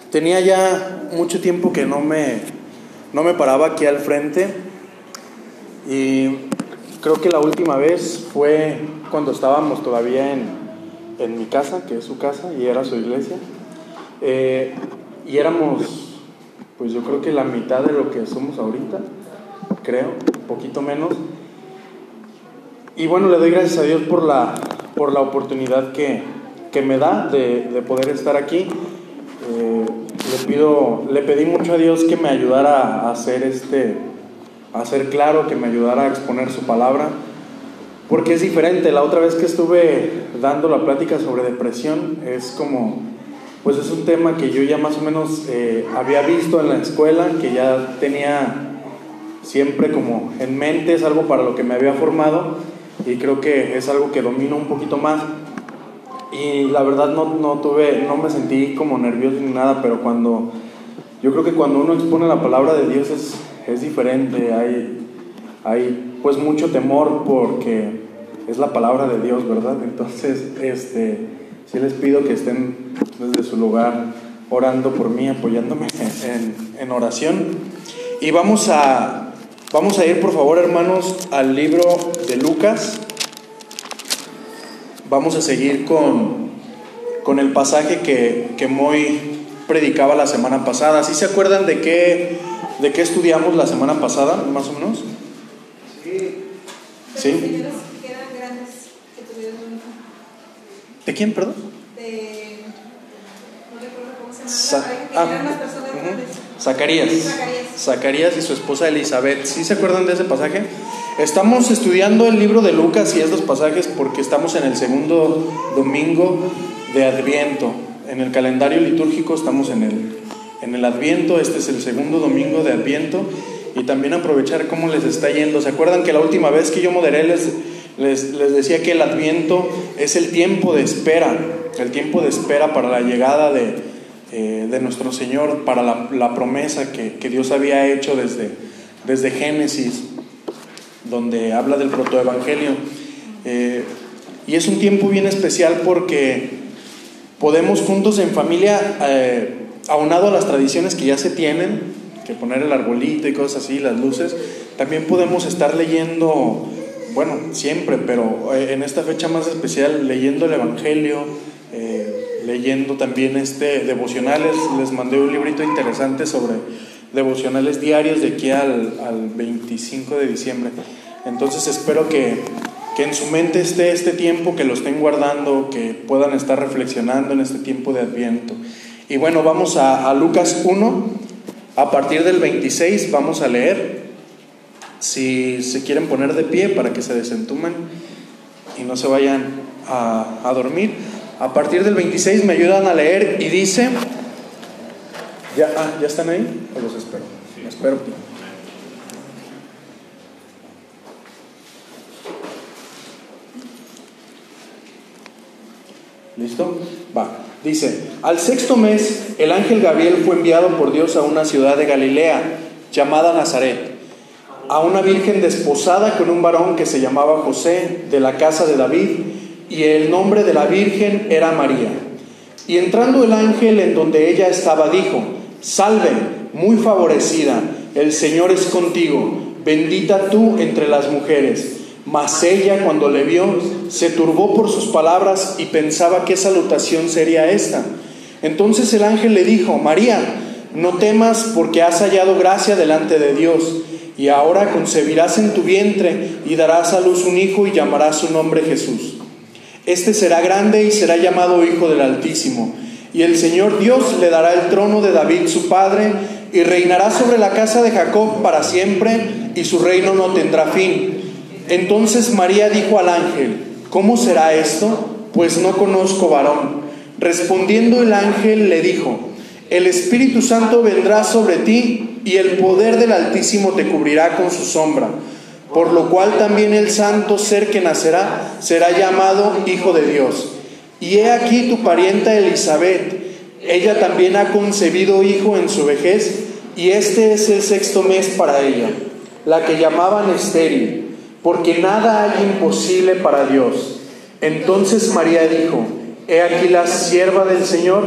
Tenía ya mucho tiempo que no me paraba aquí al frente, y creo que la última vez fue cuando estábamos todavía en mi casa, que es su casa y era su iglesia, y éramos, pues yo creo que la mitad de lo que somos ahorita, creo, un poquito menos. Y bueno, le doy gracias a Dios por la oportunidad que me da de poder estar aquí. Le pedí mucho a Dios que me ayudara a ser claro, que me ayudara a exponer su palabra, porque es diferente. La otra vez que estuve dando la plática sobre depresión, es como, pues es un tema que yo ya más o menos había visto en la escuela, que ya tenía siempre como en mente, es algo para lo que me había formado, y creo que es algo que domino un poquito más. Y la verdad no me sentí como nervioso ni nada, pero yo creo que cuando uno expone la palabra de Dios es diferente. Hay pues mucho temor porque es la palabra de Dios, ¿verdad? Entonces, sí les pido que estén desde su lugar orando por mí, apoyándome en oración. Y vamos a ir, por favor, hermanos, al libro de Lucas. Vamos a seguir con el pasaje que Moy predicaba la semana pasada. ¿Sí se acuerdan de qué estudiamos la semana pasada, más o menos? Sí. De los señores que eran grandes, que tuvieron un hijo. ¿De quién, perdón? No recuerdo cómo se llama, eran las personas grandes. Zacarías y su esposa Elizabeth. ¿Sí se acuerdan de ese pasaje? Estamos estudiando el libro de Lucas y estos pasajes porque estamos en el segundo domingo de Adviento. En el calendario litúrgico estamos en el Adviento. Este es el segundo domingo de Adviento, y también aprovechar cómo les está yendo. ¿Se acuerdan que la última vez que yo moderé les decía que el Adviento es el tiempo de espera para la llegada de nuestro Señor, para la promesa que Dios había hecho desde Génesis, donde habla del protoevangelio? Y es un tiempo bien especial porque podemos juntos en familia, aunado a las tradiciones que ya se tienen, que poner el arbolito y cosas así, las luces, también podemos estar leyendo, bueno, siempre, pero en esta fecha más especial, leyendo el evangelio, leyendo también devocionales. Les mandé un librito interesante sobre devocionales diarios de aquí al 25 de diciembre. Entonces espero que en su mente esté este tiempo, que lo estén guardando, que puedan estar reflexionando en este tiempo de Adviento. Y bueno, vamos a Lucas 1, a partir del 26 vamos a leer. Si se quieren poner de pie para que se desentumen y no se vayan a dormir. A partir del 26 me ayudan a leer y dice... ¿Ya están ahí? ¿O los espero? Sí. Espero. ¿Listo? Va. Dice: al sexto mes, el ángel Gabriel fue enviado por Dios a una ciudad de Galilea llamada Nazaret, a una virgen desposada con un varón que se llamaba José, de la casa de David, y el nombre de la virgen era María. Y entrando el ángel en donde ella estaba, dijo: salve, muy favorecida, el Señor es contigo, bendita tú entre las mujeres. Mas ella, cuando le vio, se turbó por sus palabras y pensaba qué salutación sería esta. Entonces el ángel le dijo: María, no temas, porque has hallado gracia delante de Dios, y ahora concebirás en tu vientre y darás a luz un hijo y llamarás su nombre Jesús. Este será grande y será llamado Hijo del Altísimo, y el Señor Dios le dará el trono de David su padre, y reinará sobre la casa de Jacob para siempre, y su reino no tendrá fin. Entonces María dijo al ángel: ¿cómo será esto? Pues no conozco varón. Respondiendo el ángel le dijo: el Espíritu Santo vendrá sobre ti, y el poder del Altísimo te cubrirá con su sombra, por lo cual también el santo ser que nacerá será llamado Hijo de Dios. Y he aquí tu parienta Elizabeth, ella también ha concebido hijo en su vejez, y este es el sexto mes para ella, la que llamaban estéril, porque nada hay imposible para Dios. Entonces María dijo: he aquí la sierva del Señor,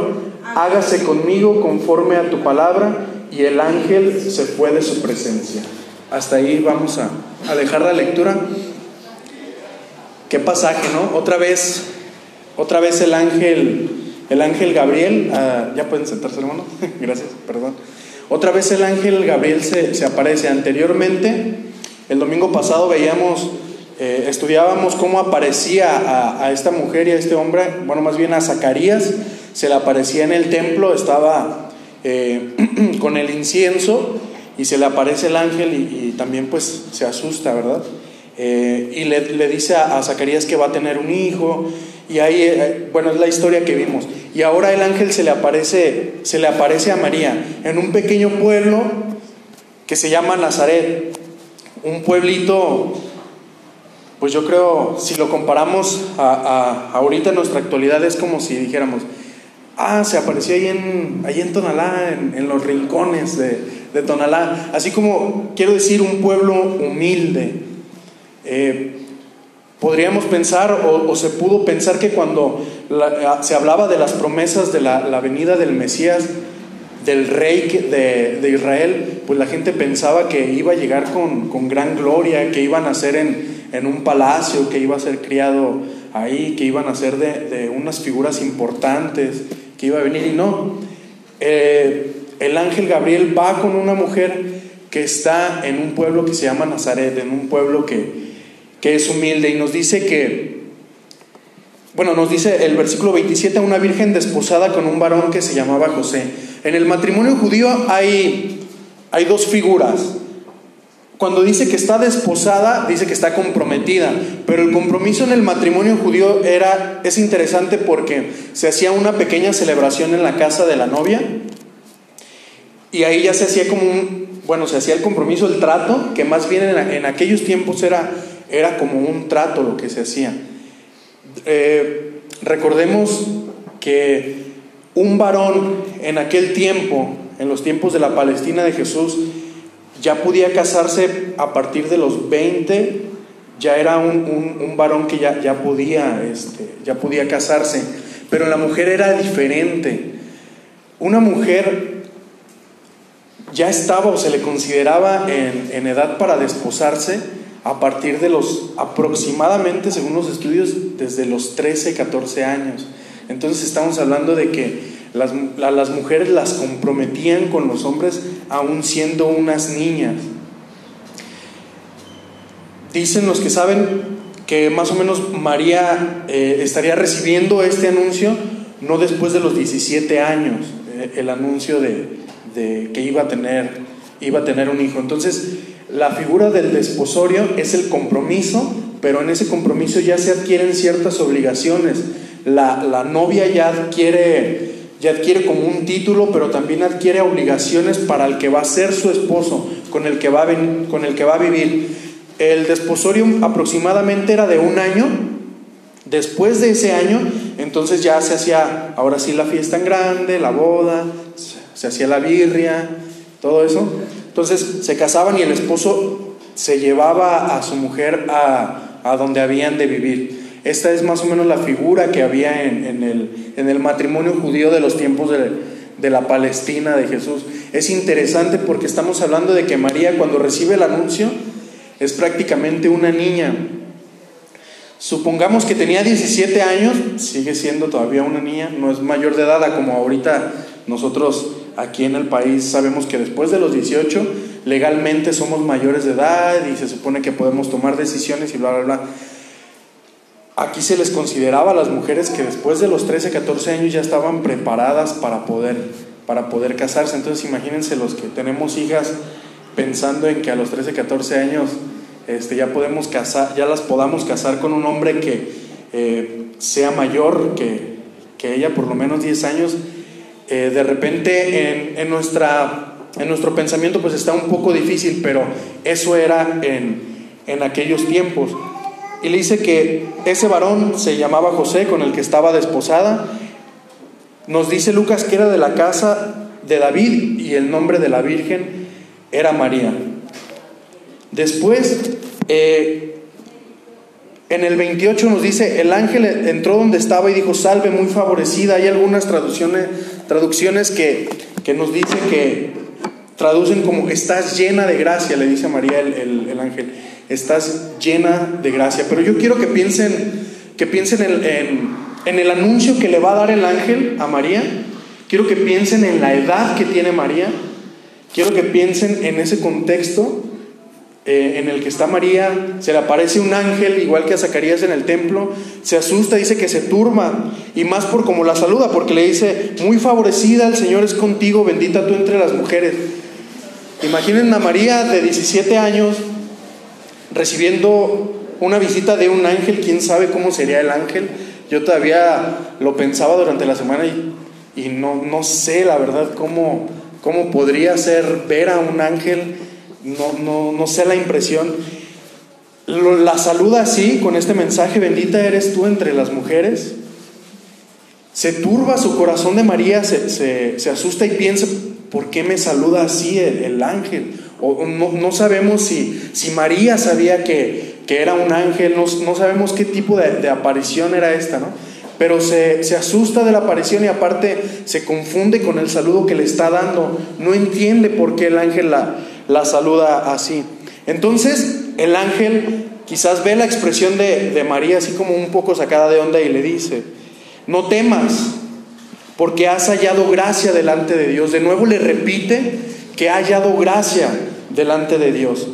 hágase conmigo conforme a tu palabra, y el ángel se fue de su presencia. Hasta ahí vamos a dejar la lectura. Qué pasaje, ¿no? Otra vez el ángel Gabriel, ya pueden sentarse, hermano. Gracias, perdón. Otra vez el ángel Gabriel se aparece. Anteriormente, el domingo pasado estudiábamos cómo aparecía a esta mujer y a este hombre, bueno, más bien a Zacarías, se le aparecía en el templo, estaba con el incienso, y se le aparece el ángel y también pues se asusta, ¿verdad? Y le dice a Zacarías que va a tener un hijo, y ahí, bueno, es la historia que vimos. Y ahora el ángel se le aparece a María en un pequeño pueblo que se llama Nazaret, un pueblito, pues yo creo, si lo comparamos a ahorita en nuestra actualidad, es como si dijéramos, se apareció ahí en Tonalá, en los rincones de Tonalá, así como, quiero decir, un pueblo humilde. Podríamos pensar, o se pudo pensar, que cuando se hablaba de las promesas de la venida del Mesías, del rey de Israel, pues la gente pensaba que iba a llegar con gran gloria, que iba a nacer en un palacio, que iba a ser criado ahí, que iban a ser de unas figuras importantes, que iba a venir, y no. El ángel Gabriel va con una mujer que está en un pueblo que se llama Nazaret, en un pueblo que es humilde, y nos dice nos dice el versículo 27, una virgen desposada con un varón que se llamaba José. En el matrimonio judío hay dos figuras. Cuando dice que está desposada, dice que está comprometida, pero el compromiso en el matrimonio judío es interesante porque se hacía una pequeña celebración en la casa de la novia, y ahí ya se hacía se hacía el compromiso, el trato, que más bien en aquellos tiempos era como un trato lo que se hacía. Recordemos que un varón en aquel tiempo, en los tiempos de la Palestina de Jesús, ya podía casarse a partir de los 20, ya era un varón que ya podía casarse, pero la mujer era diferente. Una mujer ya estaba, o se le consideraba en edad para desposarse a partir de aproximadamente, según los estudios, desde los 13, 14 años. Entonces estamos hablando de que las mujeres las comprometían con los hombres aún siendo unas niñas. Dicen los que saben que más o menos María estaría recibiendo este anuncio no después de los 17 años, el anuncio de que iba a tener un hijo. Entonces, la figura del desposorio es el compromiso, pero en ese compromiso ya se adquieren ciertas obligaciones. La novia ya adquiere como un título, pero también adquiere obligaciones para el que va a ser su esposo, con el que va a vivir. El desposorio aproximadamente era de 1 año. Después de ese año, entonces ya se hacía, ahora sí, la fiesta en grande, la boda, se hacía la birria, todo eso. Entonces se casaban y el esposo se llevaba a su mujer a donde habían de vivir. Esta es más o menos la figura que había en el matrimonio judío de los tiempos de la Palestina de Jesús. Es interesante porque estamos hablando de que María, cuando recibe el anuncio, es prácticamente una niña. Supongamos que tenía 17 años, sigue siendo todavía una niña, no es mayor de edad, como ahorita nosotros aquí en el país sabemos que después de los 18 legalmente somos mayores de edad y se supone que podemos tomar decisiones y bla, bla, bla. Aquí se les consideraba a las mujeres que después de los 13, 14 años ya estaban preparadas para poder casarse. Entonces imagínense los que tenemos hijas pensando en que a los 13, 14 años ya podemos casar, ya las podamos casar con un hombre que sea mayor que ella, por lo menos 10 años. De repente en nuestro pensamiento pues está un poco difícil, pero eso era en aquellos tiempos. Y le dice que ese varón se llamaba José, con el que estaba desposada. Nos dice Lucas que era de la casa de David y el nombre de la virgen era María. Después En el 28 nos dice, el ángel entró donde estaba y dijo, salve muy favorecida. Hay algunas traducciones que nos dice que traducen como, estás llena de gracia, le dice a María el ángel, estás llena de gracia. Pero yo quiero que piensen en el anuncio que le va a dar el ángel a María. Quiero que piensen en la edad que tiene María. Quiero que piensen en ese contexto en el que está María. Se le aparece un ángel, igual que a Zacarías en el templo. Se asusta, dice que se turba, y más por cómo la saluda, porque le dice, muy favorecida, el Señor es contigo, bendita tú entre las mujeres. Imaginen a María de 17 años recibiendo una visita de un ángel. ¿Quién sabe cómo sería el ángel? Yo todavía lo pensaba durante la semana y no sé la verdad cómo podría ser ver a un ángel. No sé la impresión. La saluda así, con este mensaje, bendita eres tú entre las mujeres. Se turba su corazón de María, se asusta y piensa, ¿por qué me saluda así el ángel? O no sabemos si María sabía que era un ángel, no sabemos qué tipo de aparición era esta, ¿no? Pero se asusta de la aparición y aparte se confunde con el saludo que le está dando. No entiende por qué el ángel la saluda así. Entonces el ángel quizás ve la expresión de María así como un poco sacada de onda y le dice, no temas, porque has hallado gracia delante de Dios. De nuevo le repite que ha hallado gracia delante de Dios.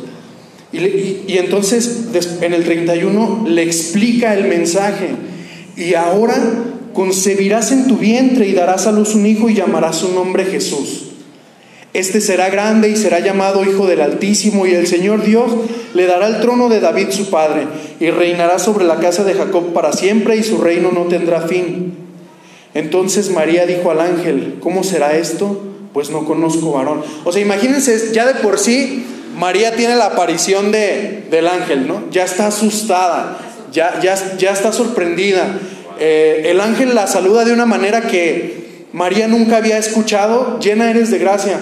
Y entonces en el 31 le explica el mensaje. Y ahora concebirás en tu vientre y darás a luz un hijo y llamarás su nombre Jesús. Este será grande y será llamado Hijo del Altísimo, y el Señor Dios le dará el trono de David su padre, y reinará sobre la casa de Jacob para siempre, y su reino no tendrá fin. Entonces María dijo al ángel, ¿cómo será esto? Pues no conozco varón. O sea, imagínense, ya de por sí María tiene la aparición del ángel, ¿no? Ya está asustada, ya está sorprendida. El ángel la saluda de una manera que María nunca había escuchado, llena eres de gracia.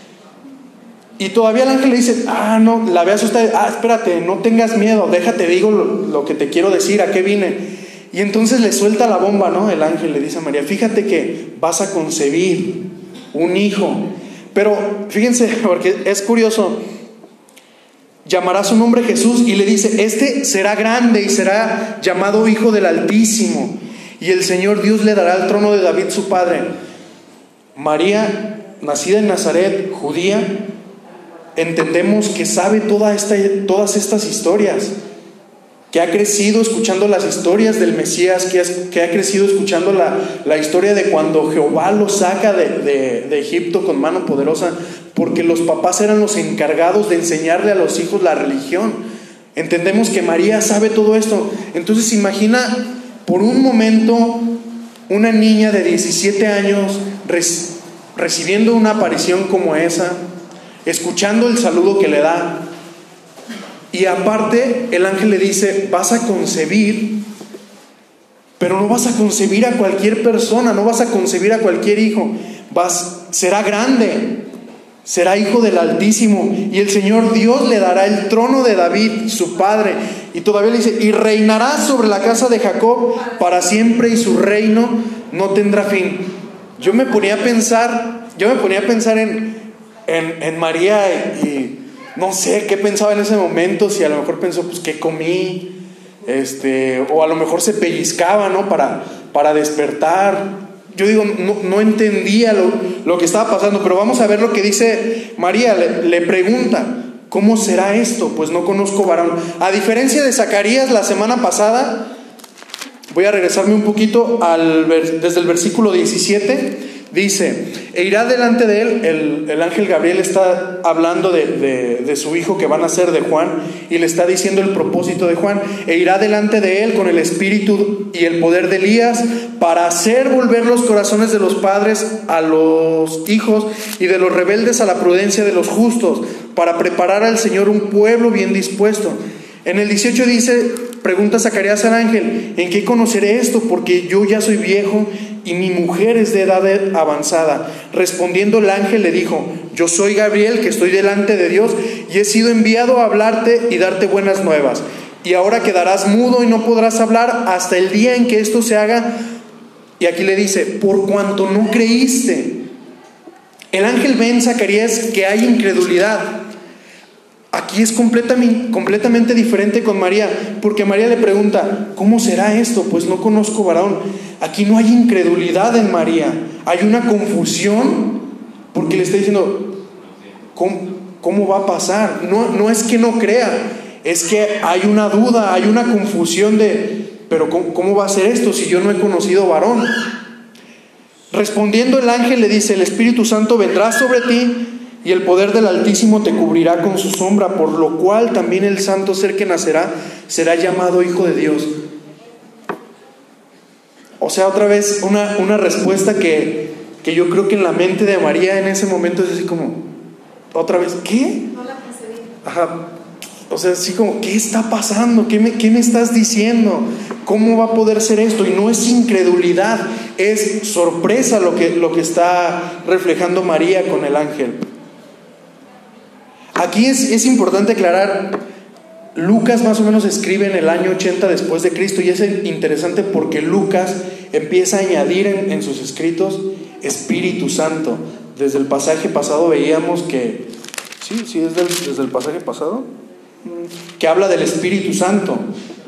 Y todavía el ángel le dice, no, la ve asustada, espérate, no tengas miedo, déjate, digo lo que te quiero decir, ¿a qué vine? Y entonces le suelta la bomba, ¿no? El ángel le dice a María, fíjate que vas a concebir un hijo. Pero fíjense, porque es curioso, llamará su nombre Jesús, y le dice, este será grande y será llamado Hijo del Altísimo, y el Señor Dios le dará el trono de David su padre. María, nacida en Nazaret, judía, entendemos que sabe todas estas historias, que ha crecido escuchando las historias del Mesías, que ha crecido escuchando la historia de cuando Jehová lo saca de Egipto con mano poderosa, porque los papás eran los encargados de enseñarle a los hijos la religión. Entendemos que María sabe todo esto. Entonces imagina por un momento una niña de 17 años recibiendo una aparición como esa, escuchando el saludo que le da, y aparte el ángel le dice, vas a concebir, pero no vas a concebir a cualquier persona, no vas a concebir a cualquier hijo, será grande, será Hijo del Altísimo, y el Señor Dios le dará el trono de David su padre. Y todavía le dice, y reinará sobre la casa de Jacob para siempre, y su reino no tendrá fin. Yo me ponía a pensar en María, y no sé qué pensaba en ese momento. Si a lo mejor pensó, pues qué comí, o a lo mejor se pellizcaba, ¿no? Para despertar. Yo digo, no entendía lo que estaba pasando. Pero vamos a ver lo que dice María. Le pregunta, ¿cómo será esto? Pues no conozco varón. A diferencia de Zacarías la semana pasada, voy a regresarme un poquito desde el versículo 17. Dice, e irá delante de él, el ángel Gabriel está hablando de su hijo que va a nacer, de Juan, y le está diciendo el propósito de Juan. E irá delante de él con el espíritu y el poder de Elías, para hacer volver los corazones de los padres a los hijos, y de los rebeldes a la prudencia de los justos, para preparar al Señor un pueblo bien dispuesto. En el 18 dice, pregunta Zacarías al ángel, ¿en qué conoceré esto? Porque yo ya soy viejo y mi mujer es de edad avanzada. Respondiendo el ángel le dijo, yo soy Gabriel, que estoy delante de Dios, y he sido enviado a hablarte y darte buenas nuevas. y ahora quedarás mudo y no podrás hablar hasta el día en que esto se haga. Y aquí le dice, por cuanto no creíste. El ángel ve en Zacarías que hay incredulidad. Aquí es completamente diferente con María, porque María le pregunta, ¿cómo será esto? Pues no conozco varón. Aquí no hay incredulidad en María, hay una confusión, porque le está diciendo, ¿cómo va a pasar? No es que no crea, es que hay una duda, hay una confusión de, pero ¿cómo va a ser esto si yo no he conocido varón? Respondiendo el ángel le dice, el Espíritu Santo vendrá sobre ti y el poder del Altísimo te cubrirá con su sombra, por lo cual también el santo ser que nacerá será llamado Hijo de Dios. O sea, otra vez una respuesta que yo creo que en la mente de María en ese momento es así como, otra vez, ¿qué? No la concebí. Ajá. O sea, así como, ¿qué está pasando? ¿Qué me estás diciendo? ¿Cómo va a poder ser esto? Y no es incredulidad, es sorpresa lo que está reflejando María con el ángel. Aquí es importante aclarar, Lucas más o menos escribe en el año 80 después de Cristo, y es interesante porque Lucas empieza a añadir en sus escritos Espíritu Santo. Desde el pasaje pasado veíamos que, sí, es desde el pasaje pasado, que habla del Espíritu Santo.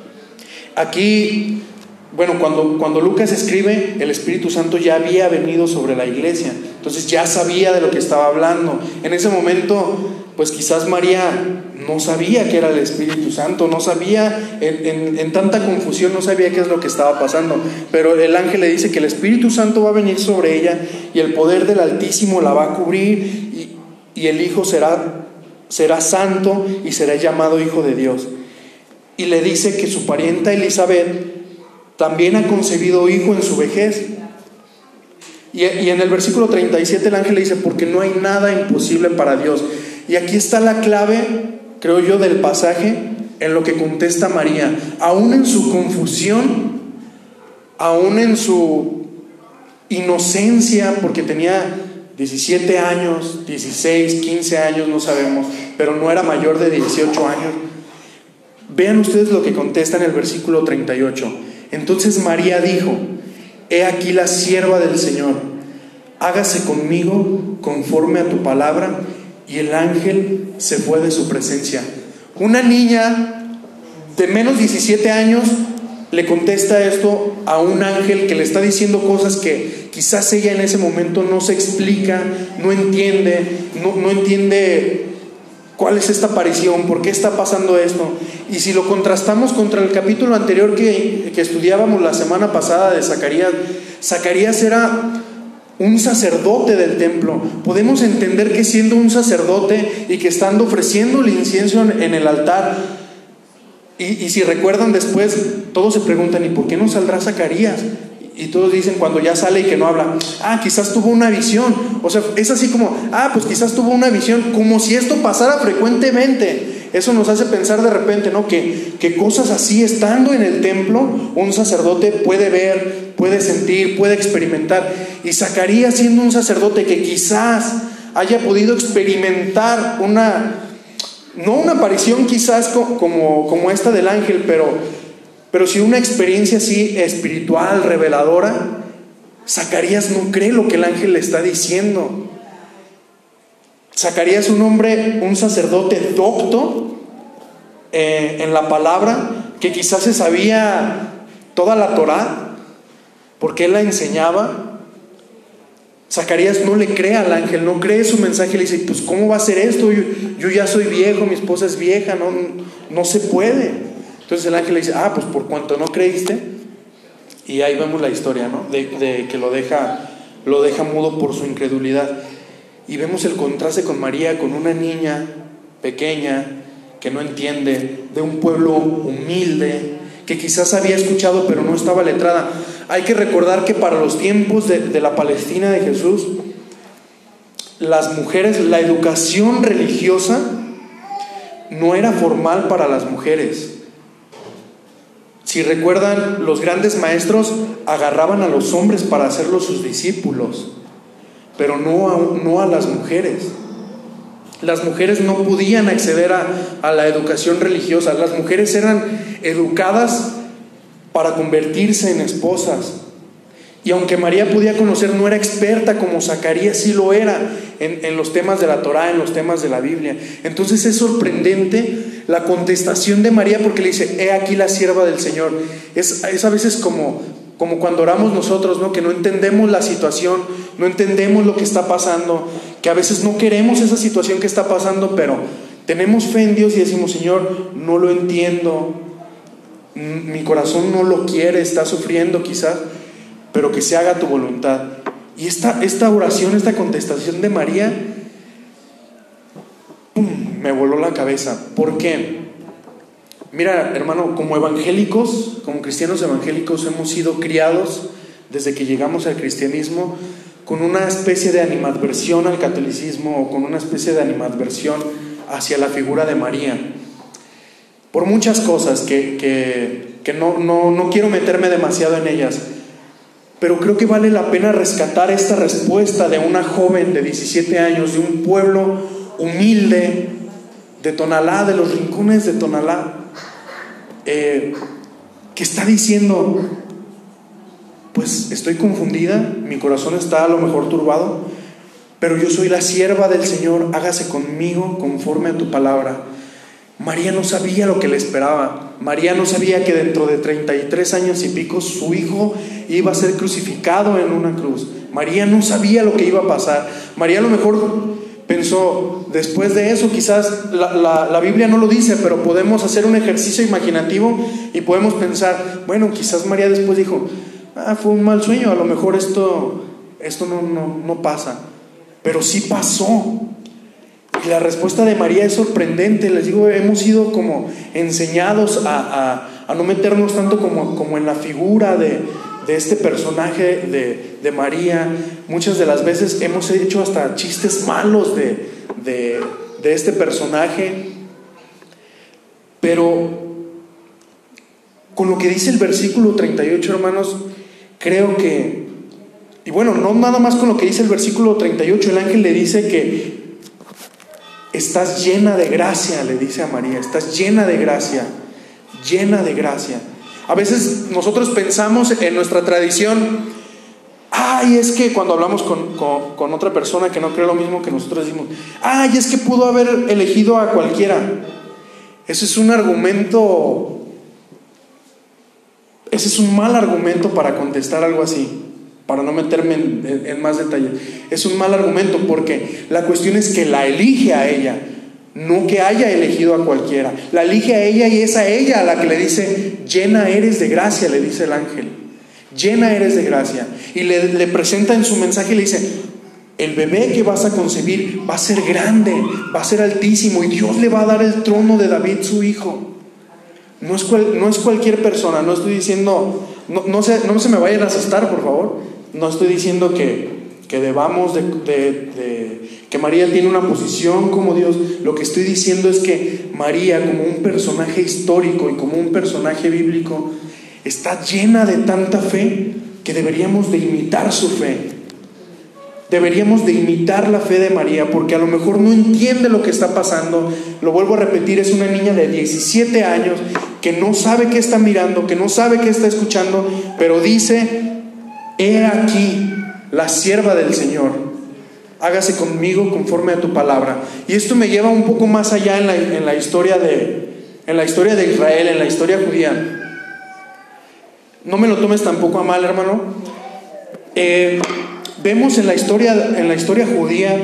Aquí, bueno, cuando Lucas escribe, el Espíritu Santo ya había venido sobre la iglesia, entonces ya sabía de lo que estaba hablando. En ese momento, pues quizás María no sabía que era el Espíritu Santo, no sabía, en tanta confusión no sabía qué es lo que estaba pasando, pero el ángel le dice que el Espíritu Santo va a venir sobre ella y el poder del Altísimo la va a cubrir y el Hijo será santo y será llamado Hijo de Dios. Y le dice que su parienta Elizabeth también ha concebido hijo en su vejez. Y en el versículo 37 el ángel le dice, porque no hay nada imposible para Dios. Y aquí está la clave, creo yo, del pasaje, en lo que contesta María. Aún en su confusión, aún en su inocencia, porque tenía 17 años, 16, 15 años, no sabemos, pero no era mayor de 18 años. Vean ustedes lo que contesta en el versículo 38. Entonces María dijo, he aquí la sierva del Señor, hágase conmigo conforme a tu palabra. Y el ángel se fue de su presencia. Una niña de menos 17 años le contesta esto a un ángel que le está diciendo cosas que quizás ella en ese momento no se explica, no entiende, no entiende cuál es esta aparición, por qué está pasando esto. Y si lo contrastamos contra el capítulo anterior que estudiábamos la semana pasada de Zacarías, Zacarías era un sacerdote del templo. Podemos entender que siendo un sacerdote y que estando ofreciendo el incienso en el altar, y si recuerdan después, todos se preguntan, ¿y por qué no saldrá Zacarías? Y todos dicen cuando ya sale y que no habla, quizás tuvo una visión. O sea, es así como, pues quizás tuvo una visión, como si esto pasara frecuentemente. Eso nos hace pensar de repente, ¿no? Que cosas así, estando en el templo, un sacerdote puede ver, puede sentir, puede experimentar. Y Zacarías, siendo un sacerdote que quizás haya podido experimentar no una aparición quizás como esta del ángel, pero sí una experiencia así espiritual, reveladora, Zacarías no cree lo que el ángel le está diciendo. Zacarías, un hombre, un sacerdote docto en la palabra, que quizás se sabía toda la Torá, porque él la enseñaba. Zacarías no le cree al ángel, no cree su mensaje, le dice, pues ¿cómo va a ser esto? Yo ya soy viejo, mi esposa es vieja, no se puede. Entonces el ángel le dice, pues por cuanto no creíste. Y ahí vemos la historia, ¿no? De que lo deja mudo por su incredulidad. Y vemos el contraste con María, con una niña pequeña que no entiende, de un pueblo humilde, que quizás había escuchado pero no estaba letrada. Hay que recordar que para los tiempos de la Palestina de Jesús, las mujeres, la educación religiosa no era formal para las mujeres. Si recuerdan, los grandes maestros agarraban a los hombres para hacerlos sus discípulos, pero no a las mujeres. Las mujeres no podían acceder a la educación religiosa. Las mujeres eran educadas para convertirse en esposas. Y aunque María podía conocer, no era experta como Zacarías sí lo era en los temas de la Torá, en los temas de la Biblia. Entonces es sorprendente la contestación de María, porque le dice: he aquí la sierva del Señor. Es a veces como cuando oramos nosotros, ¿no? Que no entendemos la situación, no entendemos lo que está pasando, que a veces no queremos esa situación que está pasando, pero tenemos fe en Dios y decimos: Señor, no lo entiendo, mi corazón no lo quiere, está sufriendo quizás, pero que se haga tu voluntad. Y esta oración, esta contestación de María, me voló la cabeza. ¿Por qué? Mira, hermano, como evangélicos, como cristianos evangélicos, hemos sido criados desde que llegamos al cristianismo con una especie de animadversión al catolicismo, o con una especie de animadversión hacia la figura de María, por muchas cosas que no quiero meterme demasiado en ellas, pero creo que vale la pena rescatar esta respuesta de una joven de 17 años, de un pueblo humilde de Tonalá, de los rincones de Tonalá, que está diciendo: pues estoy confundida, mi corazón está a lo mejor turbado, pero yo soy la sierva del Señor, hágase conmigo conforme a tu palabra. María no sabía lo que le esperaba. María no sabía que dentro de 33 años y pico su hijo iba a ser crucificado en una cruz. María no sabía lo que iba a pasar. María a lo mejor pensó, después de eso, quizás la Biblia no lo dice, pero podemos hacer un ejercicio imaginativo y podemos pensar: bueno, quizás María después dijo: fue un mal sueño, a lo mejor esto no pasa. Pero sí pasó. Y la respuesta de María es sorprendente. Les digo, hemos sido como enseñados a no meternos tanto como en la figura de este personaje de María. Muchas de las veces hemos hecho hasta chistes malos de este personaje. Pero con lo que dice el versículo 38, hermanos, creo que, y bueno, no nada más con lo que dice el versículo 38, el ángel le dice que estás llena de gracia, le dice a María, estás llena de gracia, llena de gracia. A veces nosotros pensamos en nuestra tradición: es que cuando hablamos con otra persona que no cree lo mismo que nosotros, decimos: es que pudo haber elegido a cualquiera. Ese es un argumento, ese es un mal argumento para contestar algo así, para no meterme en más detalle. Es un mal argumento, porque la cuestión es que la elige a ella, no que haya elegido a cualquiera. La elige a ella, y es a ella a la que le dice: llena eres de gracia, le dice el ángel, llena eres de gracia. Y le presenta en su mensaje, le dice: el bebé que vas a concebir va a ser grande, va a ser altísimo, y Dios le va a dar el trono de David su hijo. No es cualquier persona. No estoy diciendo, no se me vayan a asustar, por favor. No estoy diciendo que debamos que María tiene una posición como Dios. Lo que estoy diciendo es que María, como un personaje histórico y como un personaje bíblico, está llena de tanta fe que deberíamos de imitar su fe. Deberíamos de imitar la fe de María, porque a lo mejor no entiende lo que está pasando. Lo vuelvo a repetir, es una niña de 17 años que no sabe qué está mirando, que no sabe qué está escuchando, pero dice: he aquí la sierva del Señor, hágase conmigo conforme a tu palabra. Y esto me lleva un poco más allá en la historia de Israel, en la historia judía. No me lo tomes tampoco a mal, hermano. Vemos en la historia judía,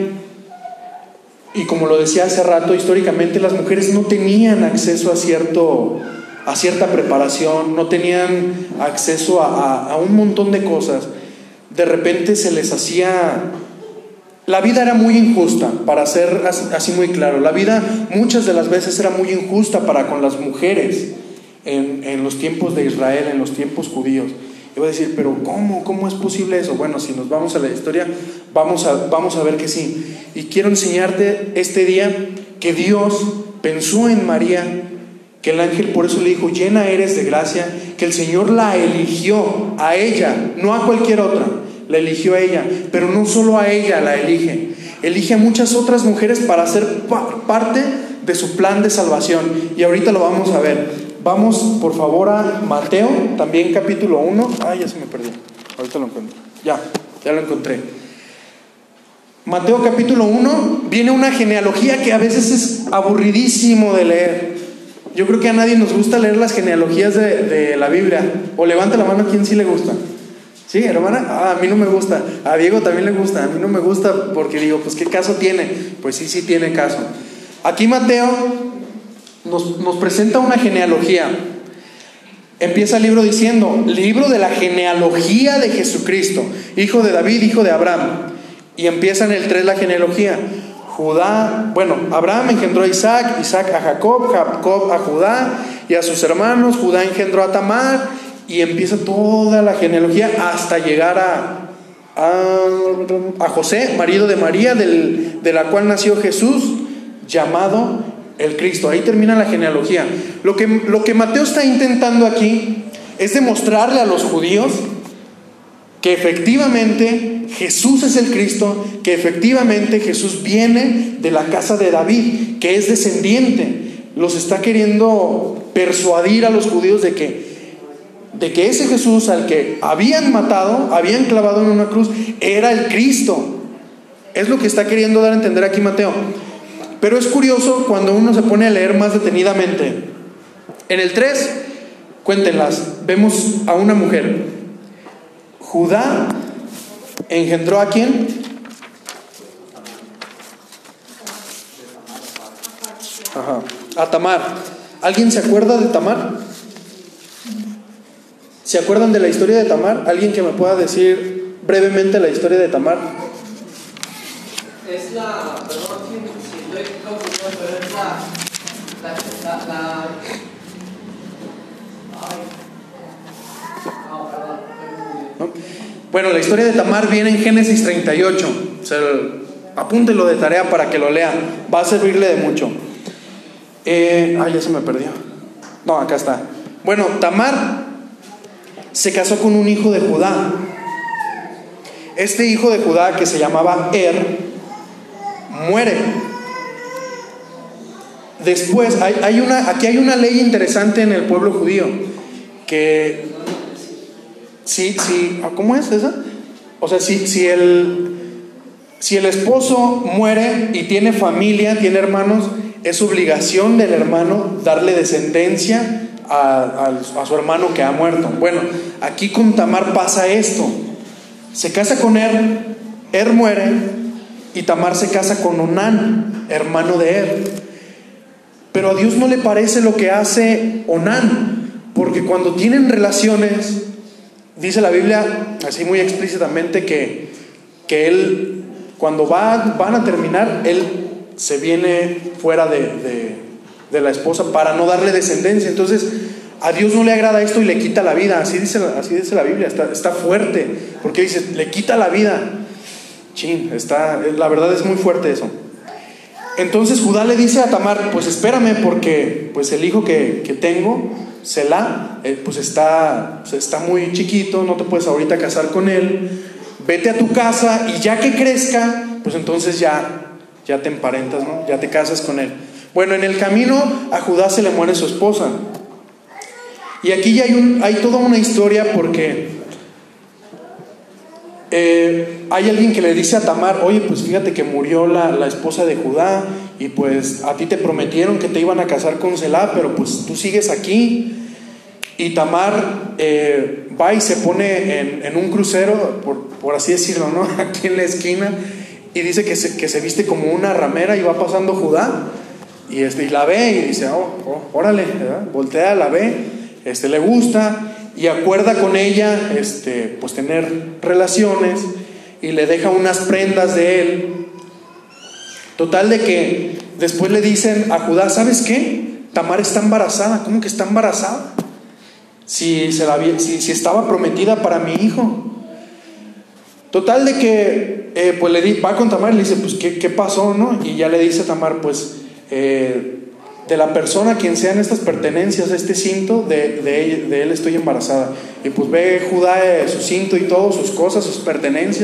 y como lo decía hace rato, históricamente las mujeres no tenían acceso a cierta preparación, no tenían acceso a un montón de cosas. De repente se les hacía... La vida era muy injusta, para ser así muy claro. La vida muchas de las veces era muy injusta para con las mujeres en los tiempos de Israel, en los tiempos judíos. Y voy a decir: pero ¿cómo es posible eso? Bueno, si nos vamos a la historia, vamos a ver que sí. Y quiero enseñarte este día que Dios pensó en María, que el ángel por eso le dijo: llena eres de gracia, que el Señor la eligió a ella, no a cualquier otra, la eligió a ella. Pero no solo a ella la elige, elige a muchas otras mujeres para ser parte de su plan de salvación. Y ahorita lo vamos a ver. Vamos por favor a Mateo, también capítulo 1. Ya se me perdió. Ahorita lo encuentro. Ya lo encontré. Mateo capítulo 1, viene una genealogía que a veces es aburridísimo de leer. Yo creo que a nadie nos gusta leer las genealogías de la Biblia. O levanta la mano quien sí le gusta. ¿Sí, hermana? A mí no me gusta. A Diego también le gusta. A mí no me gusta porque digo, pues ¿qué caso tiene? Pues sí tiene caso. Aquí Mateo nos presenta una genealogía. Empieza el libro diciendo: libro de la genealogía de Jesucristo, hijo de David, hijo de Abraham. Y empieza en el 3 la genealogía. Abraham engendró a Isaac, Isaac a Jacob, Jacob a Judá y a sus hermanos, Judá engendró a Tamar, y empieza toda la genealogía hasta llegar a José, marido de María, de la cual nació Jesús, llamado el Cristo. Ahí termina la genealogía. Lo que Mateo está intentando aquí es demostrarle a los judíos que efectivamente Jesús es el Cristo, que efectivamente Jesús viene de la casa de David, que es descendiente. Los está queriendo persuadir a los judíos de que ese Jesús al que habían matado, habían clavado en una cruz, era el Cristo. Es lo que está queriendo dar a entender aquí Mateo. Pero es curioso cuando uno se pone a leer más detenidamente. En el 3, cuéntenlas, vemos a una mujer. Judá engendró ¿a quién? A Tamar. ¿Alguien se acuerda de Tamar? ¿Se acuerdan de la historia de Tamar? ¿Alguien que me pueda decir brevemente la historia de Tamar? Es perdón si estoy confundido, pero es ¿no? Bueno, la historia de Tamar viene en Génesis 38. Apúntelo de tarea para que lo lea. Va a servirle de mucho. Ya se me perdió. No, acá está. Bueno, Tamar se casó con un hijo de Judá. Este hijo de Judá, que se llamaba muere. Después, aquí hay una ley interesante en el pueblo judío. Que sí, ¿cómo es esa? O sea, si el esposo muere y tiene familia, tiene hermanos, es obligación del hermano darle descendencia a su hermano que ha muerto. Bueno, aquí con Tamar pasa esto. Se casa con muere, y Tamar se casa con Onán, hermano de Pero a Dios no le parece lo que hace Onán, porque cuando tienen relaciones, dice la Biblia así muy explícitamente que él, cuando van a terminar, él se viene fuera de la esposa para no darle descendencia. Entonces a Dios no le agrada esto y le quita la vida. Así dice la Biblia. Está fuerte, porque dice, le quita la vida. La verdad es muy fuerte eso. Entonces Judá le dice a Tamar: pues espérame, porque pues el hijo que tengo, Selá, pues está muy chiquito, no te puedes ahorita casar con él. Vete a tu casa y ya que crezca, pues entonces ya te emparentas, ¿no? Ya te casas con él. Bueno, en el camino a Judá se le muere su esposa. Y aquí ya hay toda una historia, porque hay alguien que le dice a Tamar: oye, pues fíjate que murió la esposa de Judá, y pues a ti te prometieron que te iban a casar con Selá, pero pues tú sigues aquí. Y Tamar va y se pone en un crucero, por así decirlo, ¿no? Aquí en la esquina, y dice que se viste como una ramera, y va pasando Judá, y la ve y dice: órale, ¿verdad? Voltea, la ve, le gusta, y acuerda con ella pues tener relaciones, y le deja unas prendas de él. Total de que después le dicen a Judá: ¿sabes qué? Tamar está embarazada. ¿Cómo que está embarazada? Si estaba prometida para mi hijo. Total de que pues va con Tamar y le dice: pues ¿qué pasó, no? Y ya le dice a Tamar: pues de la persona a quien sean estas pertenencias, este cinto, de él estoy embarazada. Y pues ve Judá su cinto y todo, sus cosas, sus pertenencias,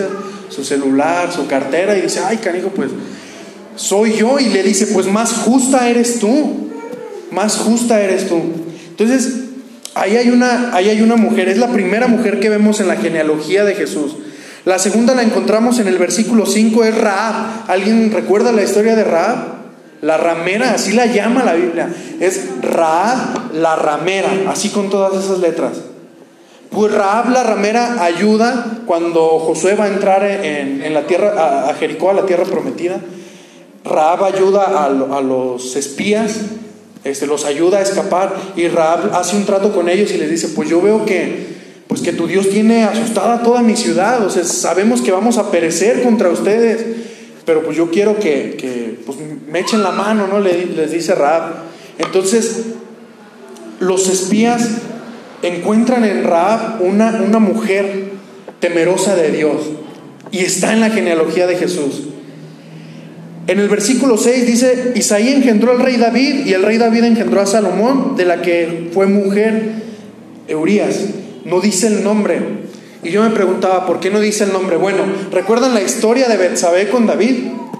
su celular, su cartera, y dice, ay, canijo, pues soy yo. Y le dice, pues más justa eres tú, más justa eres tú. Entonces, ahí hay una mujer, es la primera mujer que vemos en la genealogía de Jesús. La segunda la encontramos en el versículo 5, es Rahab. ¿Alguien recuerda la historia de Rahab? La ramera, así la llama la Biblia. Es Rahab la ramera, así con todas esas letras. Pues Rahab la ramera ayuda cuando Josué va a entrar en la tierra, a Jericó, a la tierra prometida. Rahab ayuda a los espías, los ayuda a escapar, y Rahab hace un trato con ellos y les dice, pues yo veo que tu Dios tiene asustada a toda mi ciudad, o sea, sabemos que vamos a perecer contra ustedes, pero pues yo quiero que pues me echen la mano, ¿no? Les dice Rahab. Entonces los espías encuentran en Rahab una mujer temerosa de Dios, y está en la genealogía de Jesús. En el versículo 6 dice, Isaí engendró al rey David, y el rey David engendró a Salomón, de la que fue mujer Urías. No dice el nombre. Y yo me preguntaba, ¿por qué no dice el nombre? Bueno, ¿recuerdan la historia de Betsabé con David?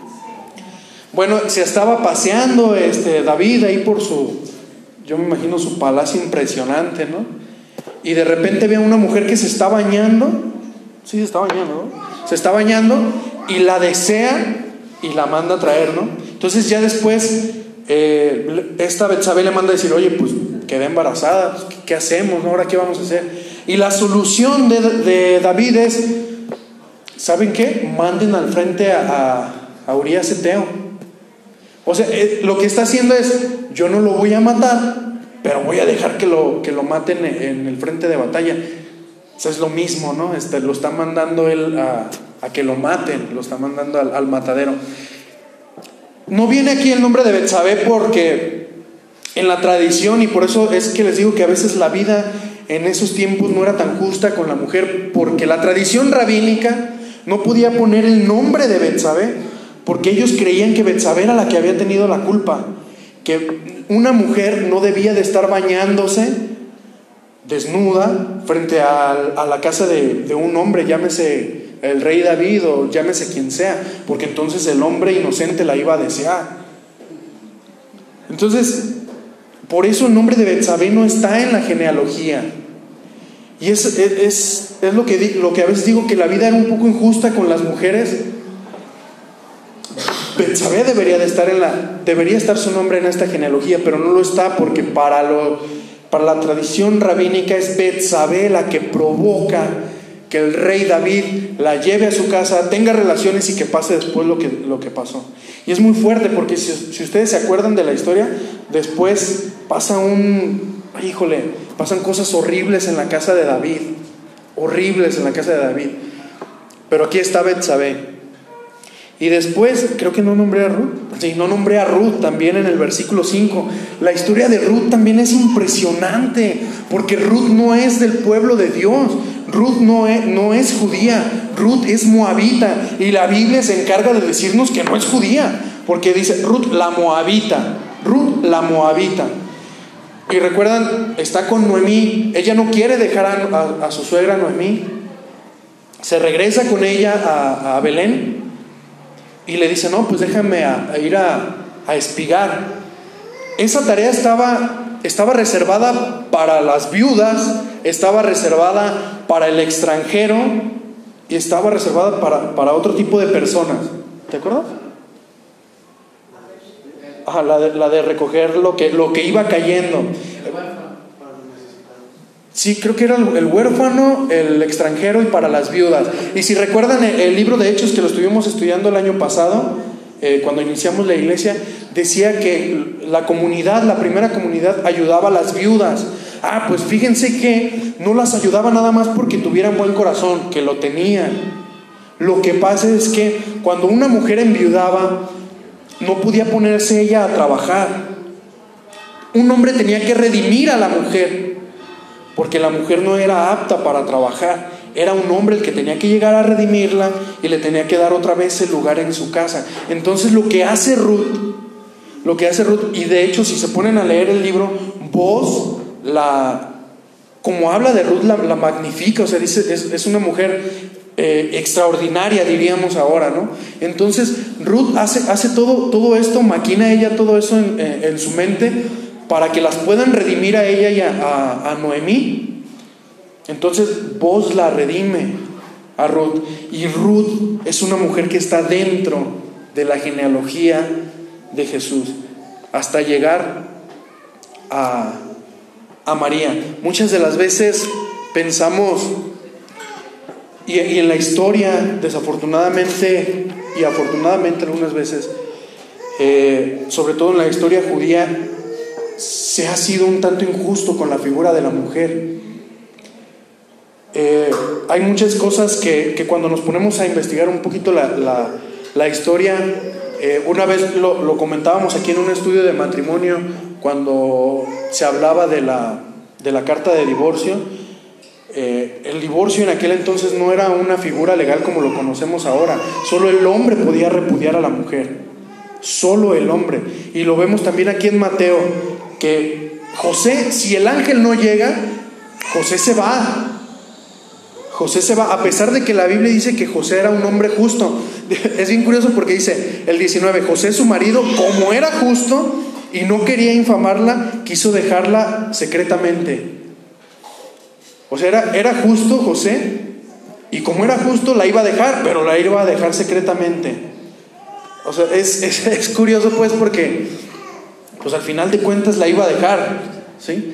Bueno, se estaba paseando David ahí por yo me imagino su palacio impresionante, ¿no? Y de repente ve a una mujer que se está bañando. Sí, se está bañando, ¿no? Se está bañando y la desea y la manda a traer, ¿no? Entonces ya después esta Betsabé le manda a decir, oye, pues quedé embarazada, pues, ¿qué hacemos, no? ¿Ahora qué vamos a hacer? Y la solución de David es, ¿saben qué? Manden al frente a Urías Eteo. O sea, lo que está haciendo es, yo no lo voy a matar, pero voy a dejar que lo maten en el frente de batalla. O sea, es lo mismo, ¿no? Lo está mandando él a que lo maten, lo está mandando al matadero. No viene aquí el nombre de Betsabé porque en la tradición, y por eso es que les digo que a veces la vida en esos tiempos no era tan justa con la mujer, porque la tradición rabínica no podía poner el nombre de Betsabé, porque ellos creían que Betsabé era la que había tenido la culpa, que una mujer no debía de estar bañándose desnuda frente a la casa de un hombre, llámese el rey David o llámese quien sea, porque entonces el hombre inocente la iba a desear. Entonces, por eso el nombre de Betsabé no está en la genealogía. Y es lo que a veces digo, que la vida era un poco injusta con las mujeres. Betsabé debería estar su nombre en esta genealogía, pero no lo está, porque para la tradición rabínica es Betsabé la que provoca que el rey David la lleve a su casa, tenga relaciones y que pase después lo que pasó. Y es muy fuerte, porque si ustedes se acuerdan de la historia, después pasan cosas horribles en la casa de David, pero aquí está Betsabé. Y después, creo que no nombré a Ruth. Sí, no nombré a Ruth también en el versículo 5. La historia de Ruth también es impresionante, porque Ruth no es del pueblo de Dios. Ruth no es judía. Ruth es moabita. Y la Biblia se encarga de decirnos que no es judía, porque dice Ruth la moabita. Ruth la moabita. Y recuerdan, está con Noemí. Ella no quiere dejar a su suegra Noemí. Se regresa con ella a Belén. Y le dice, no, pues déjame ir a espigar. Esa tarea estaba reservada para las viudas, estaba reservada para el extranjero y estaba reservada para otro tipo de personas. ¿Te acuerdas? Ajá, la de recoger lo que iba cayendo. Sí, creo que era el huérfano, el extranjero y para las viudas. Y si recuerdan el libro de Hechos, que lo estuvimos estudiando el año pasado, cuando iniciamos la iglesia, decía que la primera comunidad ayudaba a las viudas. Pues fíjense que no las ayudaba nada más porque tuvieran buen corazón, que lo tenían. Lo que pasa es que cuando una mujer enviudaba, no podía ponerse ella a trabajar. Un hombre tenía que redimir a la mujer, porque la mujer no era apta para trabajar. Era un hombre el que tenía que llegar a redimirla y le tenía que dar otra vez el lugar en su casa. Entonces lo que hace Ruth, y de hecho si se ponen a leer el libro, como habla de Ruth, la magnifica. O sea, dice, es una mujer extraordinaria, diríamos ahora, ¿no? Entonces Ruth hace todo esto, maquina ella todo eso en su mente para que las puedan redimir a ella y a Noemí. Entonces Booz la redime a Ruth, y Ruth es una mujer que está dentro de la genealogía de Jesús hasta llegar a María. Muchas de las veces pensamos, y en la historia, desafortunadamente y afortunadamente algunas veces, sobre todo en la historia judía, se ha sido un tanto injusto con la figura de la mujer. Hay muchas cosas que cuando nos ponemos a investigar un poquito la historia, una vez lo comentábamos aquí en un estudio de matrimonio, cuando se hablaba de la carta de divorcio. El divorcio en aquel entonces no era una figura legal como lo conocemos ahora. Solo el hombre podía repudiar a la mujer, solo el hombre. Y lo vemos también aquí en Mateo, que José, si el ángel no llega, José se va, a pesar de que la Biblia dice que José era un hombre justo. Es bien curioso porque dice el 19, José su marido, como era justo y no quería infamarla, quiso dejarla secretamente. O sea, era justo José, y como era justo la iba a dejar, pero la iba a dejar secretamente. O sea, es curioso pues, porque pues al final de cuentas la iba a dejar, ¿sí?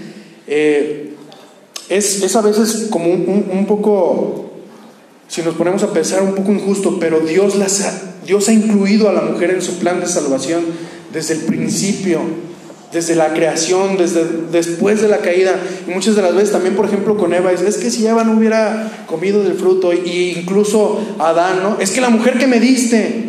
Es a veces como un poco, si nos ponemos a pensar, un poco injusto, pero Dios ha incluido a la mujer en su plan de salvación desde el principio, desde la creación, después de la caída. Y muchas de las veces también, por ejemplo, con Eva, es que si Eva no hubiera comido del fruto, y incluso Adán, ¿no? Es que la mujer que me diste.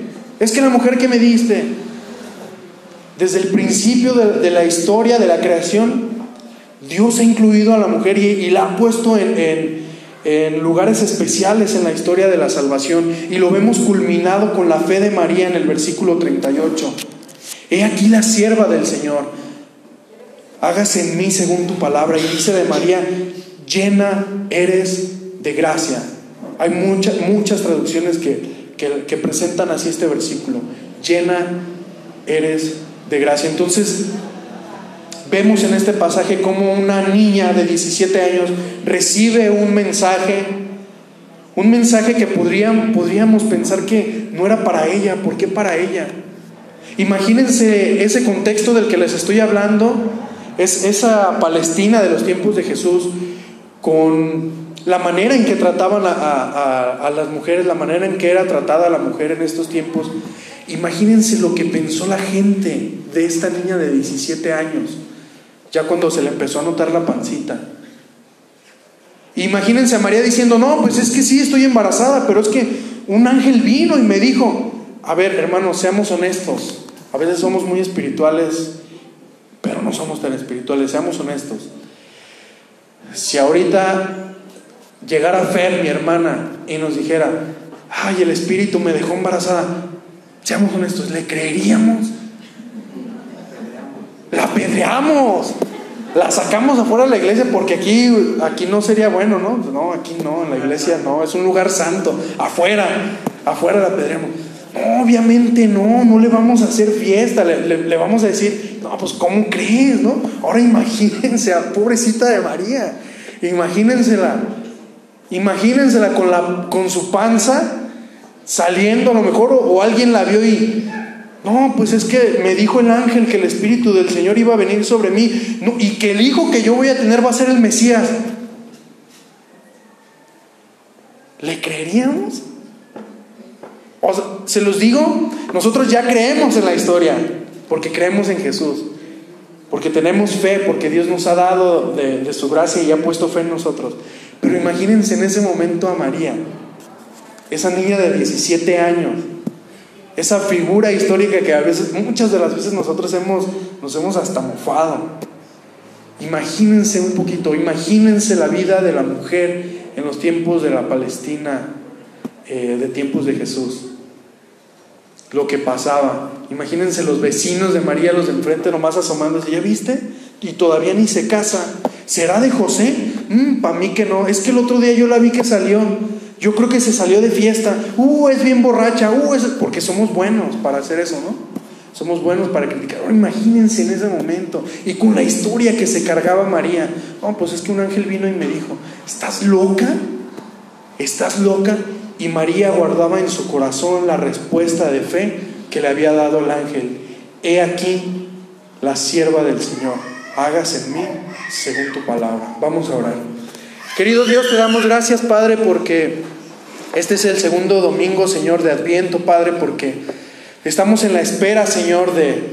Desde el principio de la historia, de la creación, Dios ha incluido a la mujer y la ha puesto en lugares especiales en la historia de la salvación. Y lo vemos culminado con la fe de María en el versículo 38. He aquí la sierva del Señor, hágase en mí según tu palabra. Y dice de María, llena eres de gracia. Hay muchas traducciones que presentan así este versículo: llena eres de gracia. Entonces vemos en este pasaje cómo una niña de 17 años recibe un mensaje que podríamos pensar que no era para ella. ¿Por qué para ella? Imagínense ese contexto del que les estoy hablando. Es esa Palestina de los tiempos de Jesús, con la manera en que trataban a las mujeres, la manera en que era tratada la mujer en estos tiempos. Imagínense lo que pensó la gente de esta niña de 17 años, ya cuando se le empezó a notar la pancita. Imagínense a María diciendo, no, pues es que sí, estoy embarazada, pero es que un ángel vino y me dijo. A ver, hermanos, seamos honestos. A veces somos muy espirituales, pero no somos tan espirituales. Seamos honestos. Si ahorita llegara Fer, mi hermana, y nos dijera, ay, el espíritu me dejó embarazada, seamos honestos, ¿le creeríamos? La apedreamos, la sacamos afuera de la iglesia, porque aquí no sería bueno, ¿no? No, aquí no, en la iglesia no, es un lugar santo. Afuera la apedreamos. No, obviamente no le vamos a hacer fiesta, le vamos a decir, no, pues ¿cómo crees, no? Ahora imagínense a pobrecita de María, imagínensela con su panza saliendo a lo mejor, o alguien la vio y, no, pues es que me dijo el ángel que el Espíritu del Señor iba a venir sobre mí, no, y que el hijo que yo voy a tener va a ser el Mesías. ¿Le creeríamos? O sea, se los digo, nosotros ya creemos en la historia, porque creemos en Jesús, porque tenemos fe, porque Dios nos ha dado de su gracia y ha puesto fe en nosotros. Pero imagínense en ese momento a María, esa niña de 17 años, esa figura histórica que a veces, muchas de las veces nosotros nos hemos hasta mofado. Imagínense un poquito, imagínense la vida de la mujer en los tiempos de la Palestina, de tiempos de Jesús, lo que pasaba. Imagínense los vecinos de María, los de enfrente, nomás asomándose, ¿ya viste? Y todavía ni se casa. ¿Será de José? Para mí que no, es que el otro día yo la vi que salió. yo creo que se salió de fiesta, es bien borracha, porque somos buenos para hacer eso, ¿no? Somos buenos para criticar. Ahora imagínense en ese momento, y con la historia que se cargaba María. Pues es que un ángel vino y me dijo, ¿estás loca? ¿Estás loca? Y María guardaba en su corazón la respuesta de fe que le había dado el ángel. He aquí la sierva del Señor, hágase en mí según tu palabra. Vamos a orar. Querido Dios, te damos gracias, Padre, porque este es el segundo domingo, Señor, de Adviento, Padre, porque estamos en la espera, Señor,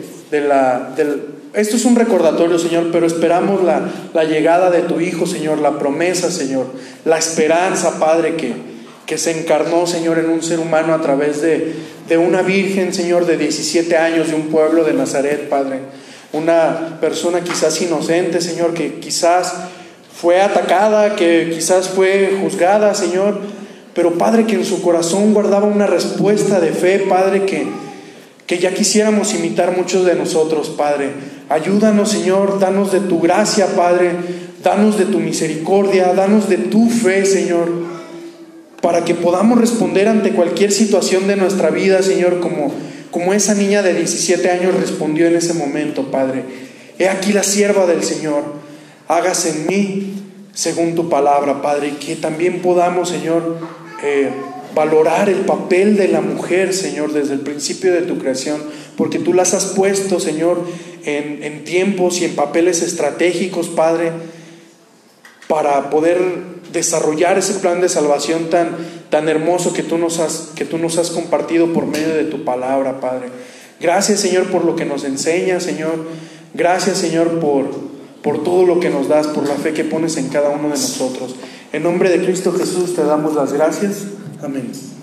esto es un recordatorio, Señor, pero esperamos la llegada de tu Hijo, Señor, la promesa, Señor, la esperanza, Padre, que se encarnó, Señor, en un ser humano a través de una virgen, Señor, de 17 años, de un pueblo de Nazaret, Padre. Una persona quizás inocente, Señor, que quizás fue atacada, que quizás fue juzgada, Señor, pero Padre, que en su corazón guardaba una respuesta de fe, Padre, que ya quisiéramos imitar muchos de nosotros, Padre. Ayúdanos, Señor, danos de tu gracia, Padre, danos de tu misericordia, danos de tu fe, Señor, para que podamos responder ante cualquier situación de nuestra vida, Señor, como esa niña de 17 años respondió en ese momento, Padre. He aquí la sierva del Señor, hágase en mí según tu palabra, Padre, y que también podamos, Señor, valorar el papel de la mujer, Señor, desde el principio de tu creación, porque tú las has puesto, Señor, en tiempos y en papeles estratégicos, Padre, para poder desarrollar ese plan de salvación tan hermoso que tú nos has compartido por medio de tu palabra, Padre. Gracias, Señor, por lo que nos enseñas, Señor. Gracias, Señor, por todo lo que nos das, por la fe que pones en cada uno de nosotros. En nombre de Cristo Jesús te damos las gracias. Amén.